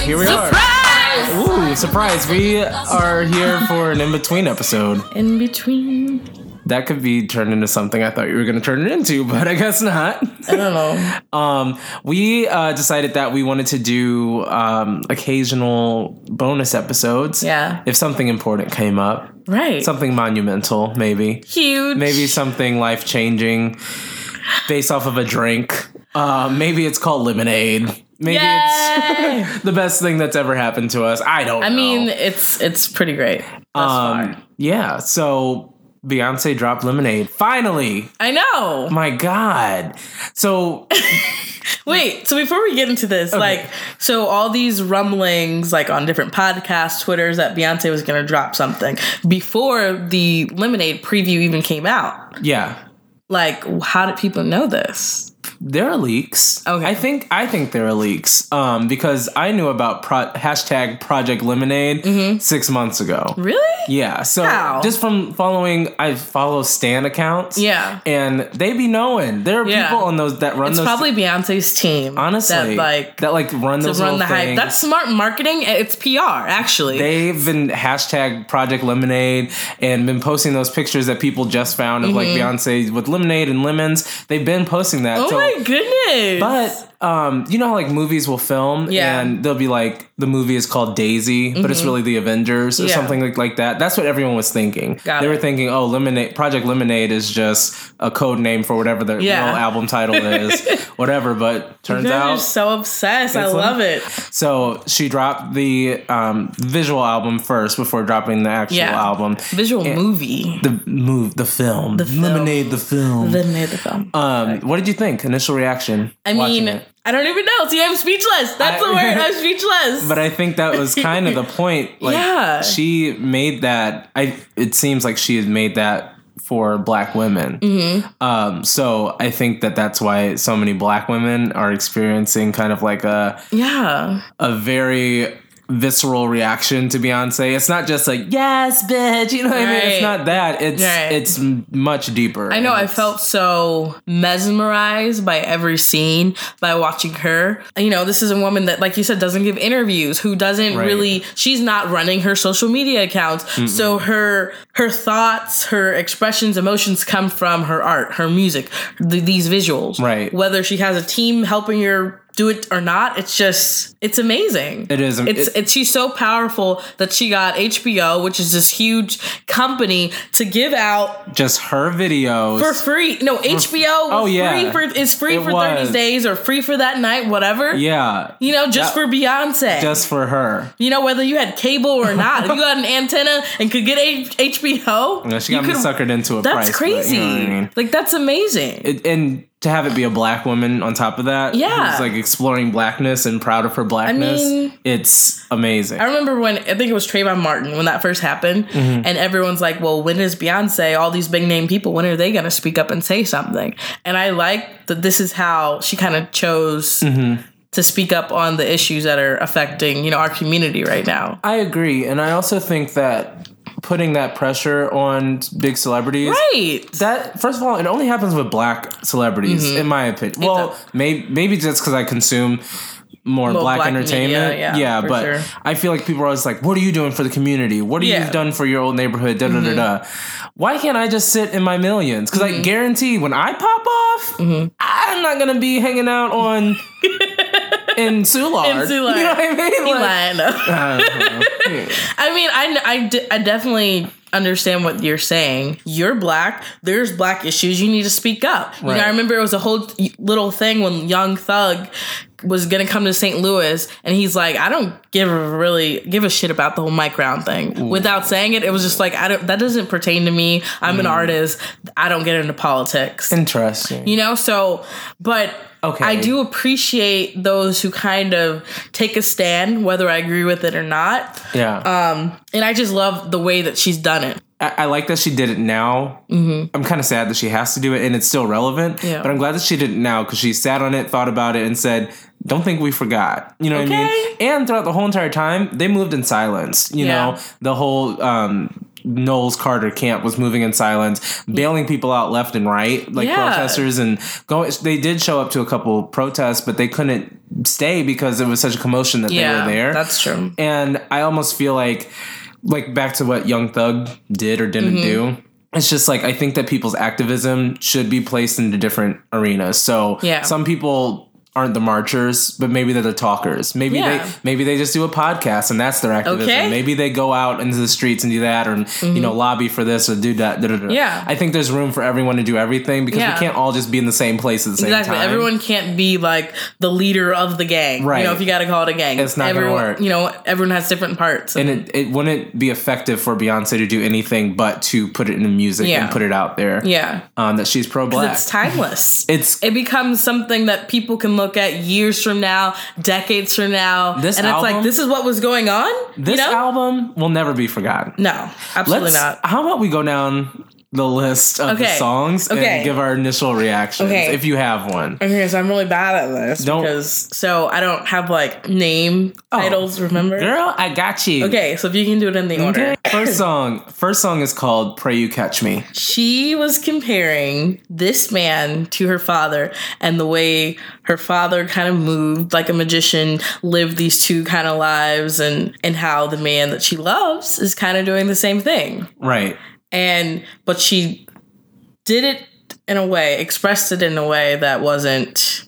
here we are. Ooh, surprise. We are here for an in-between episode. In between. That could be turned into something I thought you were going to turn it into, but I guess not. I don't know. We decided that we wanted to do occasional bonus episodes. Yeah. If something important came up. Right. Something monumental, maybe. Huge. Maybe something life-changing based off of a drink. Maybe it's called lemonade. Maybe it's the best thing that's ever happened to us. I don't know. I mean, it's pretty great thus far. Yeah, so Beyonce dropped Lemonade. Finally! I know! My God. So... Wait, so before we get into this, so all these rumblings, on different podcasts, Twitters, that Beyonce was going to drop something before the Lemonade preview even came out. Yeah. How did people know this? There are leaks. Okay. I think there are leaks because I knew about hashtag Project Lemonade 6 months ago. Really? Yeah. So How? Just from I follow Stan accounts. Yeah. And they be knowing. There are people on those that run it's those. It's probably Beyonce's team. Honestly. That run those run the things. hype. That's smart marketing. It's PR, actually. They've been hashtag Project Lemonade and been posting those pictures that people just found of Beyonce with lemonade and lemons. They've been posting that. Oh my goodness. But you know how movies will film and they'll be the movie is called Daisy, but it's really the Avengers or something like that. That's what everyone was thinking. They were thinking, Project Lemonade is just a code name for whatever the real album title is, whatever. But turns out you're so obsessed. I love it. So she dropped the visual album first before dropping the actual album. Visual movie. The film. Lemonade the film. Lemonade the film. What did you think? Initial reaction? I mean, I don't even know. See, I'm speechless. That's the word. I'm speechless. But I think that was kind of the point. She made that. It seems like she had made that for Black women. Mm-hmm. So I think that's why so many Black women are experiencing kind of a very visceral reaction to Beyonce. It's not just yes, bitch, you know what I mean? It's not that. It's much deeper. I know. I felt so mesmerized by every scene by watching her. This is a woman that, like you said, doesn't give interviews, who doesn't really, she's not running her social media accounts. Mm-mm. So her thoughts, her expressions, emotions come from her art, her music, these visuals. Right. Whether she has a team helping her do it or not, it's amazing. It is. She's so powerful that she got HBO, which is this huge company, to give out just her videos for free. No, HBO is free for 30 days or free for that night, whatever. Yeah. For Beyonce. Just for her. Whether you had cable or not. If you got an antenna and could get HBO, she got me suckered into a price. That's crazy. But, you know what I mean? That's amazing. And to have it be a Black woman on top of that, who's exploring Blackness and proud of her Blackness, it's amazing. I remember when, I think it was Trayvon Martin, when that first happened, and everyone's like, well, when is Beyonce, all these big name people, when are they going to speak up and say something? And I like that this is how she kind of chose to speak up on the issues that are affecting, our community right now. I agree. And I also think that putting that pressure on big celebrities. Right. That, first of all, it only happens with Black celebrities, in my opinion. Well, maybe just because I consume more black entertainment. Media, yeah, but sure. I feel like people are always like, what are you doing for the community? What have you done for your old neighborhood? Da, da, da, da. Why can't I just sit in my millions? Because I guarantee when I pop off, I'm not going to be hanging out on... in Soulard. You know what I mean? I mean, I definitely understand what you're saying. You're Black. There's Black issues. You need to speak up. Right. I remember it was a whole little thing when Young Thug was going to come to St. Louis, and he's like, I don't give a shit about the whole Mike Brown thing. Ooh. Without saying it, it was just that doesn't pertain to me. I'm an artist. I don't get into politics. Interesting. But okay. I do appreciate those who kind of take a stand, whether I agree with it or not. Yeah. And I just love the way that she's done it. I like that she did it now. Mm-hmm. I'm kind of sad that she has to do it and it's still relevant. Yeah. But I'm glad that she did it now because she sat on it, thought about it, and said, don't think we forgot. You know what I mean? And throughout the whole entire time, they moved in silence. You know, the whole Knowles Carter camp was moving in silence, bailing people out left and right, protesters, and going. They did show up to a couple protests, but they couldn't stay because it was such a commotion that they were there. That's true. And I almost feel like back to what Young Thug did or didn't do. It's just I think that people's activism should be placed into different arenas. So some people aren't the marchers, but maybe they're the talkers. Maybe they just do a podcast and that's their activism. Okay. Maybe they go out into the streets and do that, or lobby for this or do that. Yeah, I think there's room for everyone to do everything because we can't all just be in the same place at the same time. Everyone can't be the leader of the gang. Right. If you got to call it a gang, it's not going to work. Everyone has different parts, and it wouldn't be effective for Beyonce to do anything but to put it in music and put it out there. Yeah, that she's pro-black. It's timeless. It becomes something that people can look at years from now, decades from now, and it's this is what was going on. This album will never be forgotten. No, absolutely not. How about we go down the list of the songs and give our initial reactions if you have one. Okay, so I'm really bad at this because I don't have name titles, remember? Girl, I got you. Okay, so if you can do it in the order. First song is called Pray You Catch Me. She was comparing this man to her father and the way her father kind of moved like a magician, lived these two kind of lives, and how the man that she loves is kind of doing the same thing. Right. But she did it in a way, expressed it in a way that wasn't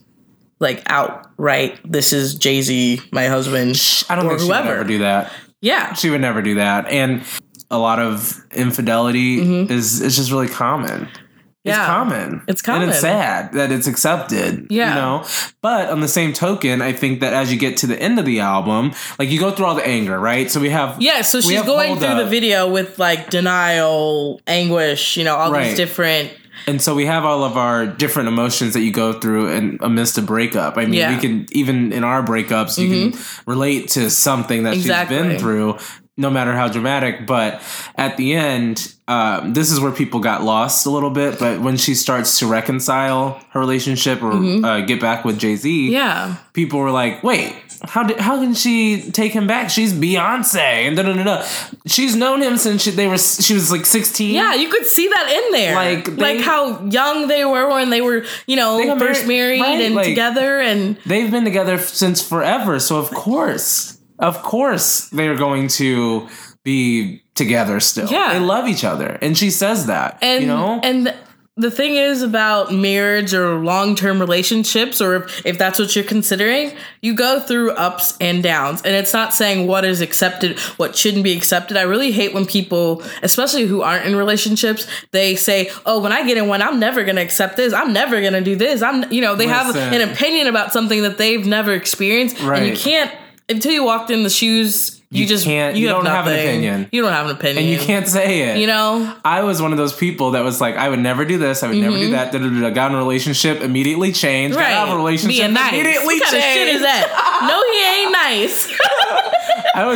outright, this is Jay-Z, my husband, I don't think she would ever do that. Yeah. She would never do that. And a lot of infidelity is just really common. It's common. It's common. And it's sad that it's accepted. Yeah. But on the same token, I think that as you get to the end of the album, you go through all the anger, right? So we have... Yeah, so she's going through the video with denial, anguish, all these different... And so we have all of our different emotions that you go through amidst a breakup. I mean, we can, even in our breakups, you can relate to something that she's been through, no matter how dramatic. But at the end, this is where people got lost a little bit. But when she starts to reconcile her relationship or get back with Jay-Z, people were like, wait, how can she take him back? She's Beyonce and da-da-da-da. She's known him since she was 16. Yeah, you could see that in there. How young they were when they were, first married and together. And they've been together since forever. So of course they are going to be together still. Yeah. They love each other. And she says that, And the thing is about marriage or long-term relationships, or if that's what you're considering, you go through ups and downs. And it's not saying what is accepted, what shouldn't be accepted. I really hate when people, especially who aren't in relationships, they say, oh, when I get in one, I'm never going to accept this. I'm never going to do this. They have an opinion about something that they've never experienced. Right. And you can't, until you walked in the shoes, you don't have an opinion. You don't have an opinion. And you can't say it. I was one of those people that was like, I would never do this. I would never do that. Got in a relationship, immediately changed. Right. Got out of a relationship, being nice. Immediately what changed. What kind of shit is that? No, he ain't nice. I'm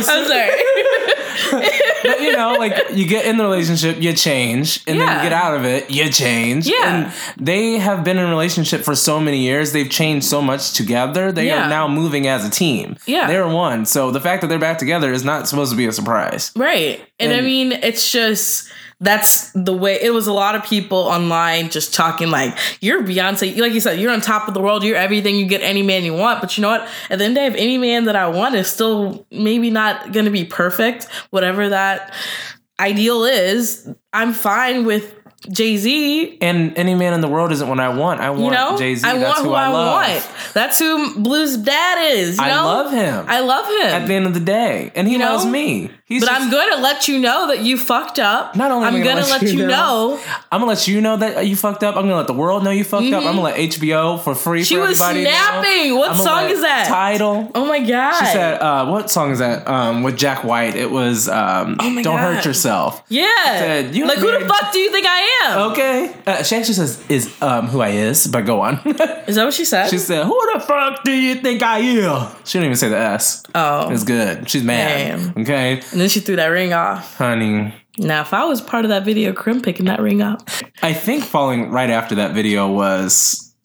sorry. But, you get in the relationship, you change. And then you get out of it, you change. Yeah. And they have been in a relationship for so many years. They've changed so much together. They are now moving as a team. Yeah. They're one. So the fact that they're back together is not supposed to be a surprise. Right. And I mean, it's just... That's the way it was. A lot of people online just talking you're Beyonce, like you said, you're on top of the world, you're everything, you get any man you want. But you know what? At the end of the day, if any man that I want is still maybe not going to be perfect, whatever that ideal is, I'm fine with Jay-Z. And any man in the world isn't what I want. I want Jay-Z. That's who I love. That's who Blue's dad is. I love him. At the end of the day. And he loves me. I'm going to let you know that you fucked up. Not only I'm going to let you know. I'm going to let you know that you fucked up. I'm going to let the world know you fucked up. I'm going to let HBO for free for everybody. She was snapping. What song is that? Tidal. Oh my God. She said, what song is that? With Jack White. It was Don't Hurt Yourself. Yeah. Said, who the fuck do you think I am? Okay. She actually says, is who I is, but go on. Is that what she said? She said, who the fuck do you think I am? She didn't even say the S. Oh. It's good. She's mad. Damn. Okay. And then she threw that ring off. Honey. Now, if I was part of that video, Krim picking that ring up. I think following right after that video was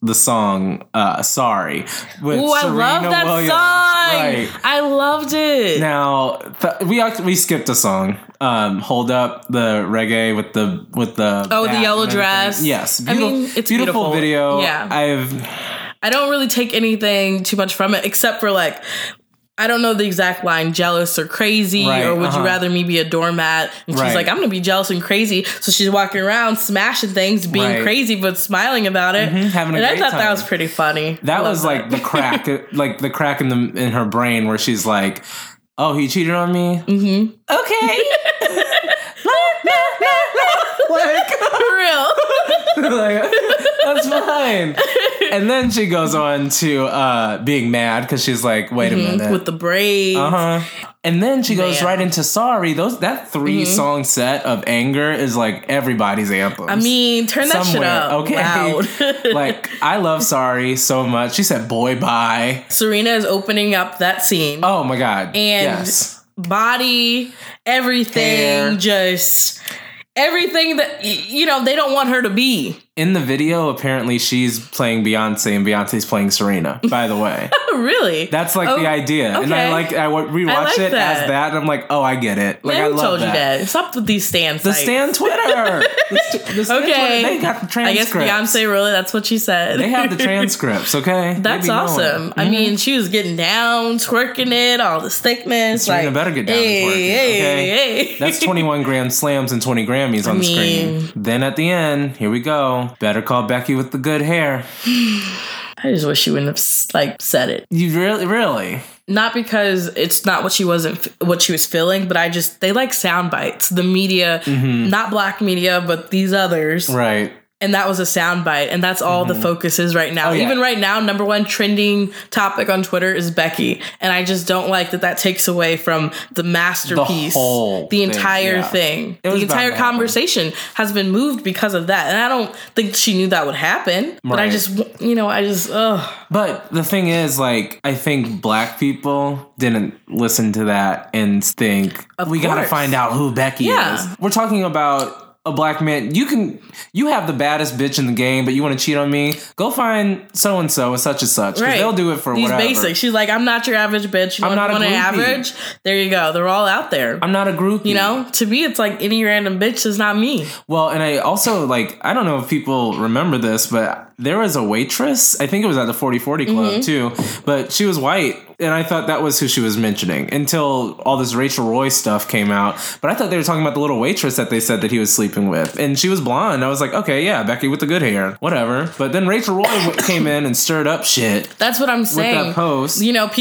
the song Sorry with Serena I love that Williams. Song. Right. I loved it. Now we skipped a song. Hold Up, the reggae with the the yellow dress. Yes, it's beautiful video. Yeah, I don't really take anything too much from it except for like, I don't know the exact line, jealous or crazy, or would you rather me be a doormat? And she's like, I'm going to be jealous and crazy. So she's walking around smashing things, being crazy, but smiling about it. Having a great I thought time. That was pretty funny. That was like the crack, like the crack in her brain where she's like, oh, he cheated on me? Mm-hmm. Okay. Like, for real. Like, that's fine. And then she goes on to being mad because she's like, wait a minute. With the braids. And then she goes right into Sorry. That 3-song set of anger is like everybody's anthem. I mean, turn that shit up. Okay. Loud. Like, I love Sorry so much. She said, boy, bye. Serena is opening up that scene. Oh my God. And yes. Body, everything, hair. Just everything that, you know, they don't want her to be. In the video, apparently she's playing Beyonce and Beyonce's playing Serena, by the way. Really? That's like the idea. Okay. And I rewatched it as that, and I'm like, oh, I get it. Like, I love told you that. Stop with these Stan sites. The Stan Twitter. the Stan okay. Twitter, they got the transcripts. I guess Beyonce really, that's what she said. They have the transcripts, okay? That's awesome. Mm-hmm. I mean, she was getting down, twerking it, all this thickness. Serena better get down and twerk it, okay? Hey. That's 21 Grand Slams and 20 Grammys on the screen. Then at the end, here we go. Better call Becky with the good hair. I just wish she wouldn't have said it. You really? Not because it's not what she was feeling, but they like sound bites. The media, not black media, but these others, right? And that was a soundbite, and that's all the focus is right now. Even right now, number one trending topic on Twitter is Becky, and I just don't like that takes away from the masterpiece, the entire thing. The entire conversation has been moved because of that, and I don't think she knew that would happen. But I just, But the thing is, like, I think black people didn't listen to that and think, we got to find out who Becky is. We're talking about a black man. You have the baddest bitch in the game, but you want to cheat on me? Go find so and so such and such. Right. They'll do it for these whatever. Basics. She's like, I'm not your average bitch. You want an average? There you go. They're all out there. I'm not a groupie. You know, to me, it's like any random bitch is not me. Well, and I also I don't know if people remember this, but there was a waitress. I think it was at the 40/40 Club too, but she was white. And I thought that was who she was mentioning until all this Rachel Roy stuff came out. But I thought they were talking about the little waitress that they said that he was sleeping with. And she was blonde. I was like, okay, yeah, Becky with the good hair. Whatever. But then Rachel Roy came in and stirred up shit. That's what I'm saying. With that post. You know,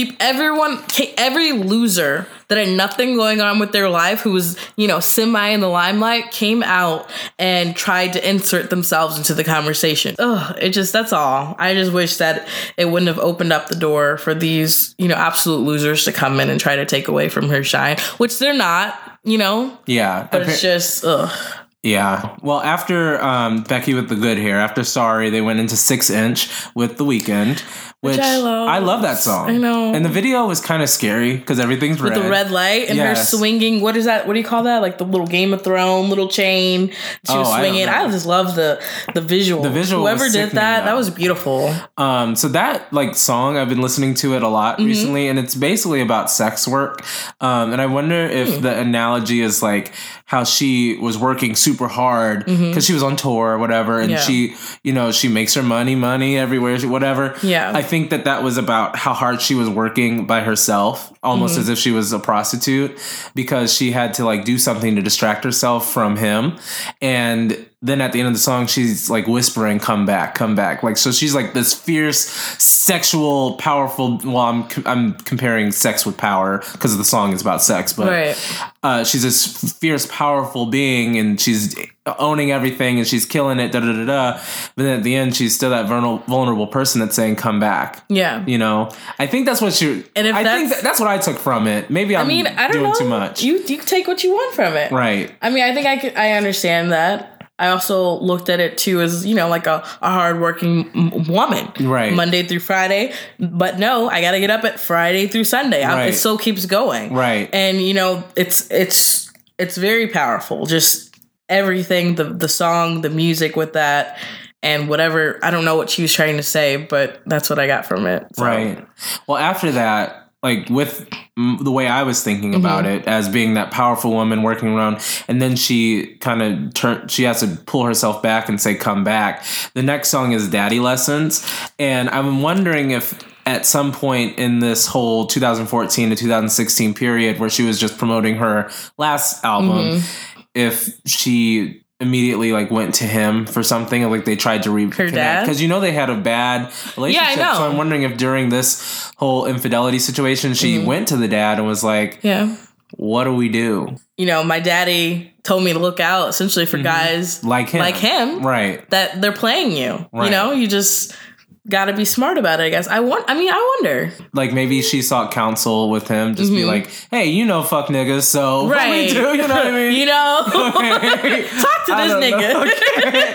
every loser that had nothing going on with their life, who was, semi in the limelight, came out and tried to insert themselves into the conversation. Ugh, that's all. I just wish that it wouldn't have opened up the door for these, absolute losers to come in and try to take away from her shine, which they're not, Yeah. But it's just, ugh. Yeah. Well, after Becky with the good hair, after Sorry, they went into 6-inch with The Weeknd. Which I love that song. I know. And the video was kind of scary because everything's red. With the red light and her swinging. What is that? What do you call that? Like the little Game of Thrones, little chain. She was swinging. I just love the visual. The visual. Whoever did that was beautiful. So that song, I've been listening to it a lot recently, and it's basically about sex work. And I wonder if the analogy is like how she was working super hard because she was on tour or whatever, and she makes her money everywhere, whatever. Yeah. I think that was about how hard she was working by herself, almost as if she was a prostitute, because she had to do something to distract herself from him. And then at the end of the song, she's whispering, come back. So she's this fierce, sexual, powerful. Well, I'm comparing sex with power because the song is about sex, but she's this fierce, powerful being, and she's owning everything, and she's killing it. But then at the end, she's still that vulnerable person that's saying, come back. Yeah. I think that's what she. And I think that's what I took from it. Maybe I don't doing too much. You take what you want from it, right? I mean, I think I understand that. I also looked at it too as, a hardworking woman. Right. Monday through Friday. But no, I got to get up at Friday through Sunday. Right. It still keeps going. Right. And, it's very powerful. Just everything, the song, the music with that. and whatever. I don't know what she was trying to say, but that's what I got from it. So. Right. Well, after that, like with the way I was thinking about it as being that powerful woman working around, and then she kind of she has to pull herself back and say, come back. The next song is Daddy Lessons. And I'm wondering if at some point in this whole 2014 to 2016 period where she was just promoting her last album, if she immediately like went to him for something, or like they tried to reconnect, because they had a bad relationship. Yeah, I know. So I'm wondering if during this whole infidelity situation she went to the dad and was like, yeah, what do we do? My daddy told me to look out essentially for guys like him, right, that they're playing you. Right. You just gotta be smart about it, I guess. I wonder. Like, maybe she sought counsel with him. Just be like, hey, fuck niggas, so right. What we do, you know what I mean? Talk to this nigga. Okay.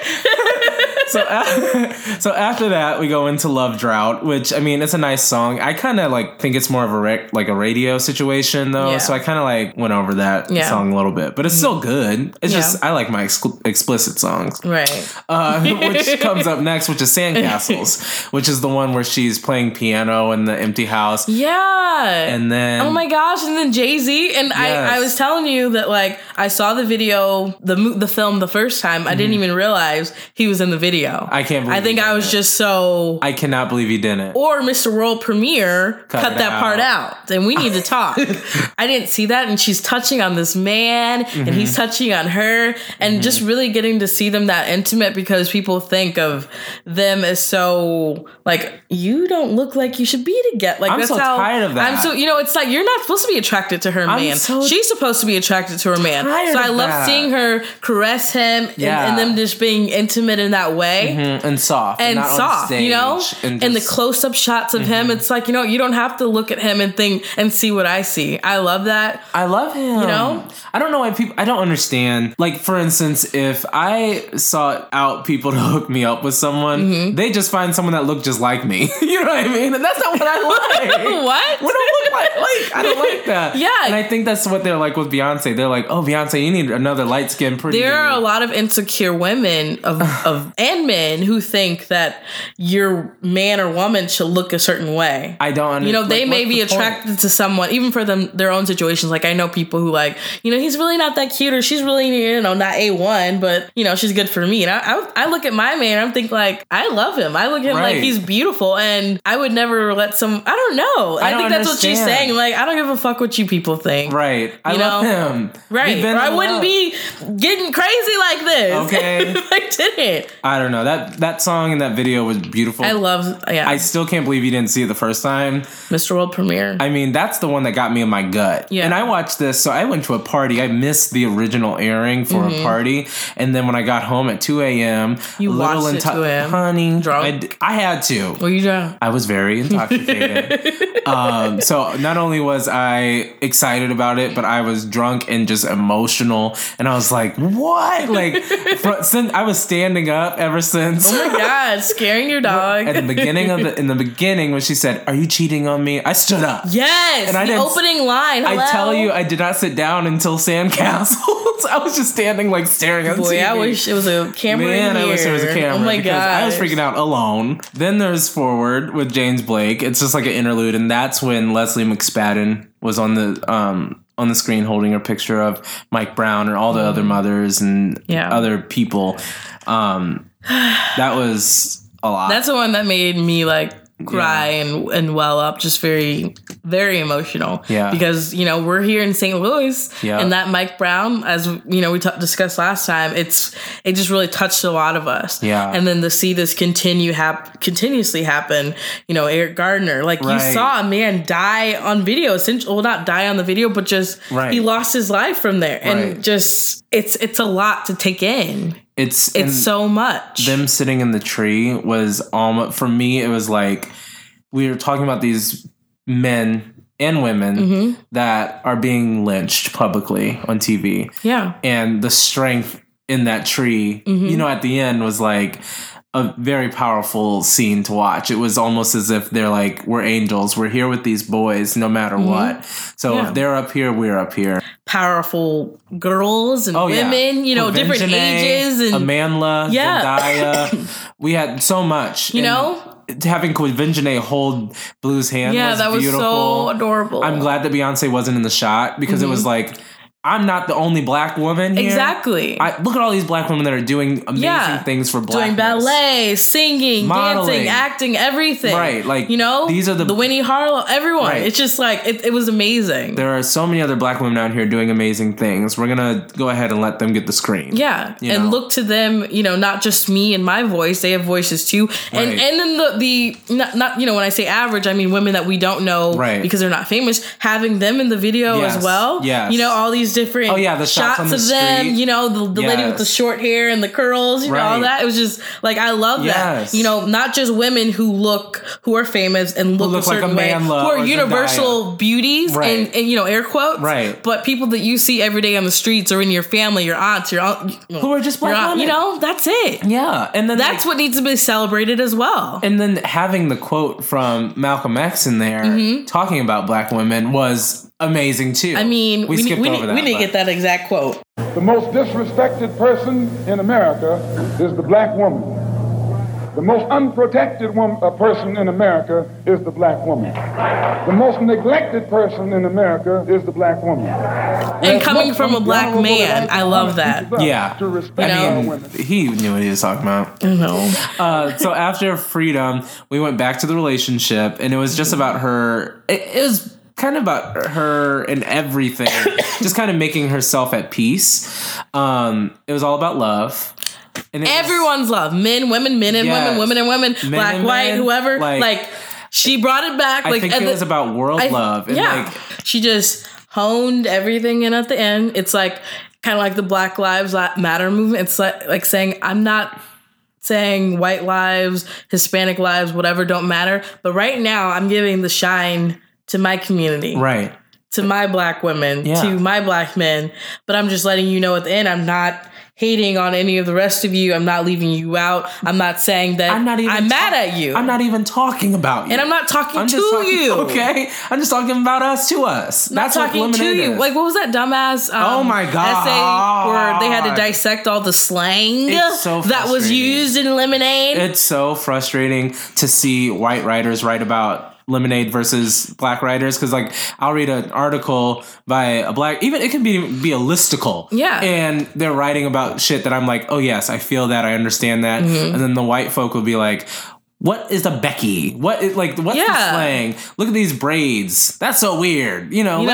So after that, we go into Love Drought, which, I mean, it's a nice song. I kind of, think it's more of a radio situation, though. Yeah. So I kind of, went over that song a little bit. But it's still good. It's just, I like my explicit songs. Right. Which comes up next, which is Sandcastles. Which is the one where she's playing piano in the empty house. Yeah. And then... oh my gosh. And then Jay-Z. And yes. I was telling you that, I saw the video, the film the first time. I didn't even realize he was in the video. I can't believe I think I was just so... I cannot believe he didn't. Or Mr. World Premiere cut that part out. And we need to talk. I didn't see that. And she's touching on this man. And he's touching on her. And just really getting to see them that intimate, because people think of them as so... you don't look like you should be together. I'm that's so tired of that. I'm so, it's like, you're not supposed to be attracted to her man. She's supposed to be attracted to her man. So I love seeing her caress him and them just being intimate in that way. And soft. And soft, and the close-up shots of him. It's like, you don't have to look at him and think and see what I see. I love that. I love him. I don't know why I don't understand. Like, for instance, if I sought out people to hook me up with someone, they just find someone that looked just like me. You know what I mean? And that's not what I like. What? We don't look like I don't like that. Yeah. And I think that's what they're like with Beyonce. They're like, oh, Beyonce, you need another light-skinned pretty There are a lot of insecure women and men who think that your man or woman should look a certain way. I don't understand. They may be attracted to someone, even for their own situations. Like, I know people who he's really not that cute, or she's really, not A1, but, she's good for me. And I look at my man and I'm thinking, I love him. I look at him like he's beautiful, and I would never let I don't know. I think that's what she's saying. I don't give a fuck what you people think. Right. I love him. Right. Or I wouldn't be getting crazy like this. Okay. If I didn't. I don't know. That song and that video was beautiful. I still can't believe you didn't see it the first time. Mr. World Premiere. I mean, that's the one that got me in my gut. Yeah. And I watched this, so I went to a party. I missed the original airing for a party. And then when I got home at 2 a.m. You watched it 2 a.m.? Honey. Drunk? I had to. Were you drunk? I was very intoxicated. So not only was I excited about it, but I was drunk and just emotional. And I was like, what? Since I was standing up ever since. Oh my God, scaring your dog. At the beginning in the beginning when she said, "Are you cheating on me?" I stood up. Yes, and the opening line. Hello? I tell you, I did not sit down until Sandcastles. I was just standing staring at the TV. I wish it was a camera in here. I wish there was a camera. Oh my God, I was freaking out alone. Then there's Forward with James Blake. It's just like an interlude, and that's when Leslie McSpadden was on the screen holding her picture of Mike Brown and all the other mothers and other people. That was a lot. That's the one that made me cry and well up, just very, very emotional. Yeah. Because, we're here in St. Louis and that Mike Brown, as we discussed last time, it just really touched a lot of us. Yeah. And then to see this continuously happen, Eric Gardner, you saw a man die on video, well, not die on the video, but just he lost his life from there. And just, it's a lot to take in. It's so much. Them sitting in the tree was almost, for me, it was like we were talking about these men and women that are being lynched publicly on TV. Yeah. And the strength in that tree, at the end was like, a very powerful scene to watch. It was almost as if they're like, we're angels. We're here with these boys no matter what. So if they're up here, we're up here. Powerful girls and women, you know, different ages. And Amandla, Zendaya. We had so much. You know? Having Quvenzhané hold Blue's hand was that was beautiful. So adorable. I'm glad that Beyonce wasn't in the shot because it was like, I'm not the only black woman here. Exactly. Look at all these black women that are doing amazing things for blackness. Doing ballet, singing, dancing, acting, everything. Right. Like, you know, these are the Winnie Harlow, everyone. Right. It's just like, it was amazing. There are so many other black women out here doing amazing things. We're going to go ahead and let them get the screen. Yeah. And look to them, you know, not just me and my voice. They have voices too. And then the not you know, when I say average, I mean women that we don't know because they're not famous, having them in the video as well. Yes. You know, all these different the shots on the of street. them, you know, the lady with the short hair and the curls, you know, all that. It was just like, I love that. You know, not just women who are famous and look a certain way, who are universal beauties and, you know, air quotes, but people that you see every day on the streets or in your family, your aunts, who are just black women. You know, that's it. Yeah. And then that's what needs to be celebrated as well. And then having the quote from Malcolm X in there talking about black women was amazing too. I mean, we need to get that exact quote. The most disrespected person in America is the black woman. The most unprotected person in America is the black woman. The most neglected person in America is the black woman. And coming from a black man, I love that. Yeah. To respect women. He knew what he was talking about. I know. So after Freedom, we went back to the relationship, and it was just about her. It was kind of about her and everything, just kind of making herself at peace. It was all about love. And everyone's love. Men, women, men and women, women and women, black, white, whoever. Like, she brought it back. I think it was about world love. And she just honed everything in at the end. It's like, kind of like the Black Lives Matter movement. It's like saying, I'm not saying white lives, Hispanic lives, whatever, don't matter. But right now, I'm giving the shine to my community. Right. To my black women, to my black men. But I'm just letting you know at the end, I'm not hating on any of the rest of you. I'm not leaving you out. I'm not saying that I'm mad at you. I'm not even talking about you. And I'm not talking to you. Okay? I'm just talking about us to us. That's talking to you. Like, what was that dumbass oh my God. essay where they had to dissect all the slang that was used in Lemonade? It's so frustrating to see white writers write about Lemonade versus black writers, because like I'll read an article by a black, even it can be a listicle, and they're writing about shit that I'm like, oh yes, I feel that, I understand that, and then the white folk will be like, what is a Becky? What's the slang? Look at these braids. That's so weird.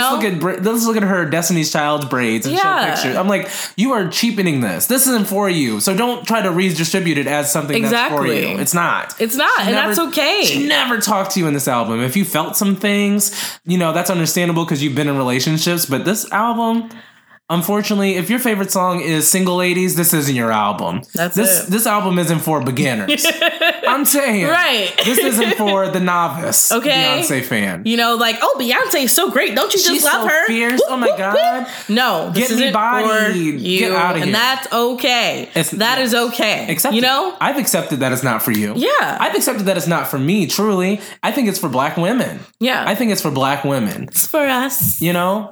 Let's look at her Destiny's Child's braids and show pictures. I'm like, you are cheapening this. This isn't for you. So don't try to redistribute it as something that's for you. It's not. It's not, and that's okay. She never talked to you in this album. If you felt some things, that's understandable because you've been in relationships. But this album, unfortunately, if your favorite song is Single Ladies, this isn't your album. This album isn't for beginners. I'm saying. Right. This isn't for the novice Beyonce fan. Oh, Beyonce's so great. Don't you just She's love so her? Fierce. Oh my God. No, this Get me isn't bodied. for you. Get out of here. And that's okay. That is okay. Accepted. I've accepted that it's not for you. Yeah. I've accepted that it's not for me, truly. I think it's for black women. Yeah. I think it's for black women. It's for us.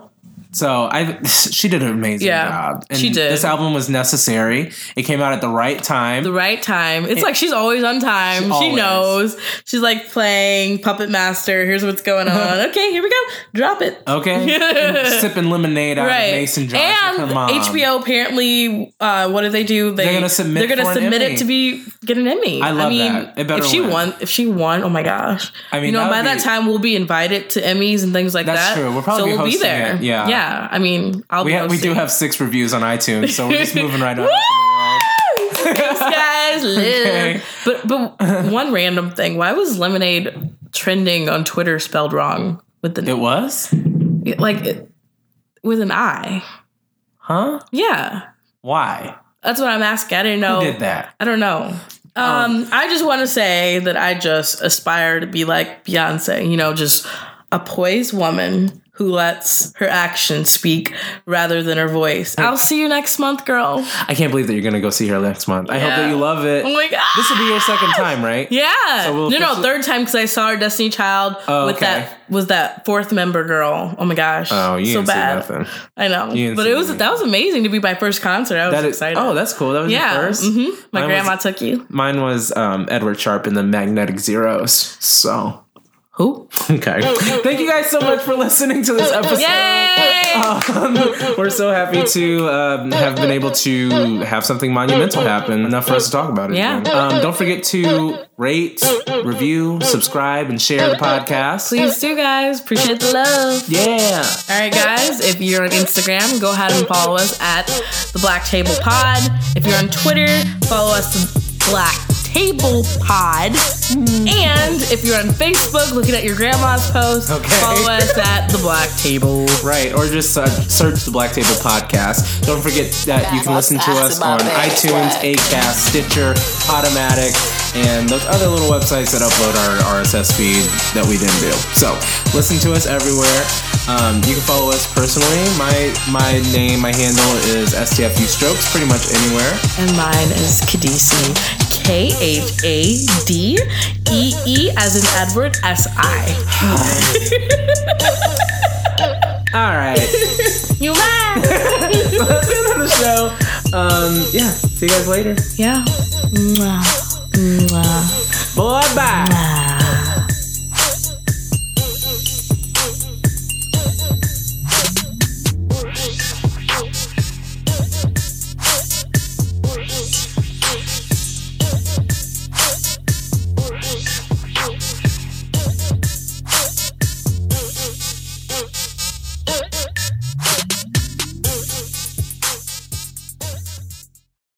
So she did an amazing job. And she did. This album was necessary. It came out at the right time. It's like she's always on time. She knows. She's like playing Puppet Master. Here's what's going on. Okay, here we go. Drop it. Okay. Sipping lemonade out of Mason Jar. And HBO apparently, what did they do? They're going to submit it to get an Emmy. I love that. It better if she won, oh my gosh. I mean, by that time we'll be invited to Emmys and things like that. That's true. We'll probably be there. It. Yeah. I mean, we do have 6 reviews on iTunes, so we're just moving right on. Thanks, guys. Okay. But one random thing. Why was Lemonade trending on Twitter spelled wrong with the? It was with an I. Huh? Yeah. Why? That's what I'm asking. I didn't know. Who did that? I don't know. I just want to say that I just aspire to be like Beyonce. Just a poised woman who lets her actions speak rather than her voice. I'll see you next month, girl. I can't believe that you're going to go see her next month. I hope that you love it. Oh my God. This will be your second time, right? Yeah. So third time because I saw her Destiny Child with that fourth member girl. Oh my gosh. Oh, you didn't so bad. see nothing. I know. But that was amazing to be my first concert. I was excited. Oh, that's cool. That was your first? Mm-hmm. My grandma took you. Mine was Edward Sharpe and the Magnetic Zeros. So... Who? Okay. Thank you guys so much for listening to this episode. Yay! We're so happy to have been able to have something monumental happen. Enough for us to talk about it. Yeah. Don't forget to rate, review, subscribe, and share the podcast. Please do, guys. Appreciate the love. Yeah. All right, guys. If you're on Instagram, go ahead and follow us at The Black Table Pod. If you're on Twitter, follow us The Black Table Pod. And if you're on Facebook looking at your grandma's post, follow us at The Black Table. Right, or just search The Black Table Podcast. Don't forget that you can listen to us on iTunes, Acast, Stitcher, Podomatic, and those other little websites that upload our RSS feed that we didn't do. So listen to us everywhere. You can follow us personally. My handle is STFU Strokes, pretty much anywhere. And mine is Kadisi, KHADEE as in Edward, SI. All right. You mad? So that's the end of the show. Yeah. See you guys later. Yeah. Mwah. Mwah. Bye bye.